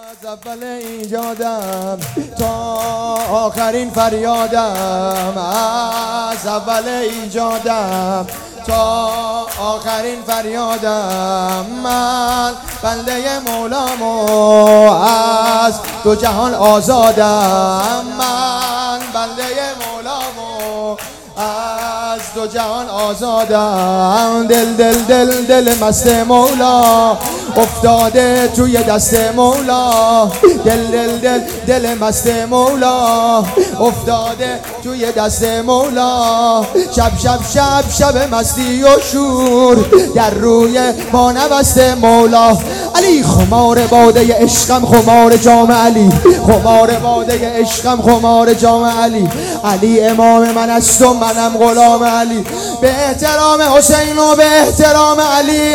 از اول ایجادم تا آخرین فریادم، از اول ایجادم تا آخرین فریادم، من بنده مولام و از دو جهان آزادم، من بنده مولام و از دو جهان آزادم. دل دل دل دل مست مولا افتاده توی دست مولا، دل دل دل دل مست مولا افتاده توی دست مولا. شب شب شب شب مستی و شور در روی ما نبسته مولا. علی خمار باده عشقم خمار جام علی، خمار باده عشقم خمار جام علی. علی امام من است و منم غلام علی، به احترام حسین و به احترام علی.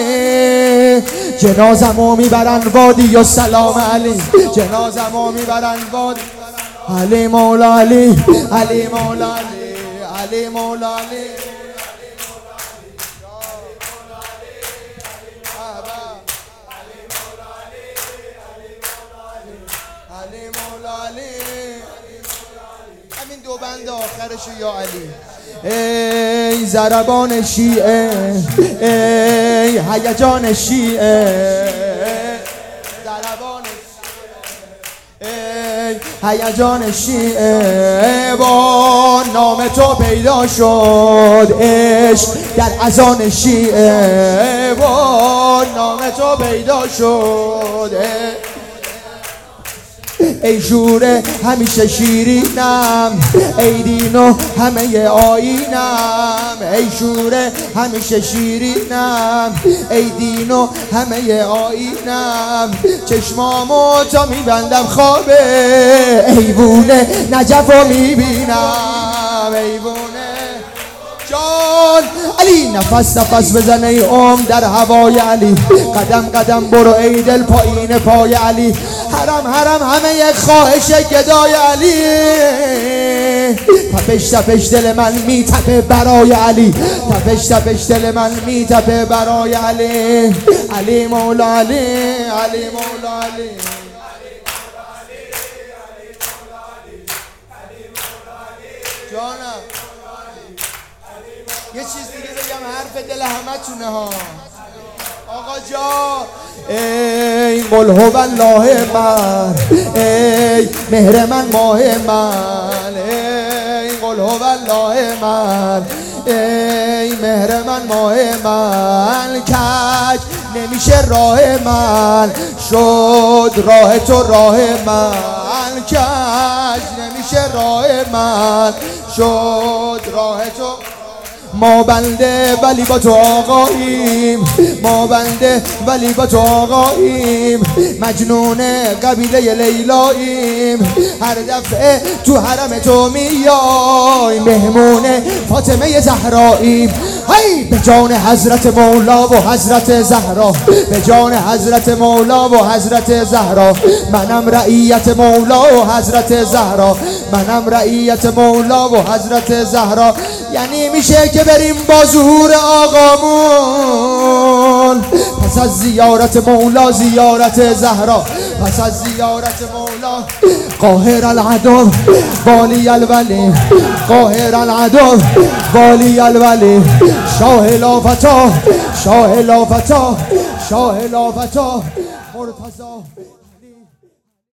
جنازمو میبرن وادی و سلام علی، جنازمو میبرن وادی. علی مولا علی، علی مولا علی، علی مولا علی. علی مولا علی، همین دو بند آخرشو یا علی. ای ضربان شیعه، ای هیجان شیعه، ضربان ای هیجان شیعه. با نام تو پیدا شد عشق در اذان شیعه، با نام تو پیدا شد. ای شوره همیشه شیرینم، ای دینو همه آیینم. ای شوره همیشه شیرینم، ای دینو همه آیینم. چشمامو تا میبندم خوابه ایوونه نجفو میبینم، ایوونه جان علی. نفس نفس بزن ای در هوای علی، قدم قدم برو ای دل پایین پای علی. حرم حرم همه یک خواهش گدای علی، تپش تپش دل من میتپه برای علی، تپش تپش دل من میتپه برای علی. علی مولا علی، علی مولا علی. جانم یه چیز دیگه بگم، حرف دل همه تونه ها آقا جا. ای قل هو الله من، ای مهر من ماه من، ای قل هو الله من، ای مهر من ماه من. کج نمیشه راه من، شد راه تو راه من. کج نمیشه راه من، شد راه تو. ما بنده ولی با تو آقاییم، ما بنده ولی با تو آقاییم. مجنون قبیله لیلاییم، هر دفعه تو حرم تو میایم. مهمون فاطمه زهراییم، هی به جان حضرت مولا و حضرت زهرا، به جان حضرت مولا و حضرت زهرا. منم رعیت مولا و حضرت زهرا، منم رعیت مولا و حضرت زهرا. یعنی میشه که بریم با ظهور آقامون، پس از زیارت مولا زیارت زهرا، پس از زیارت مولا. قاهر العدو والی الولی، قاهر العدو والی الولی. شاه لافتا، شاه لافتا، شاه لافتا مرتضی.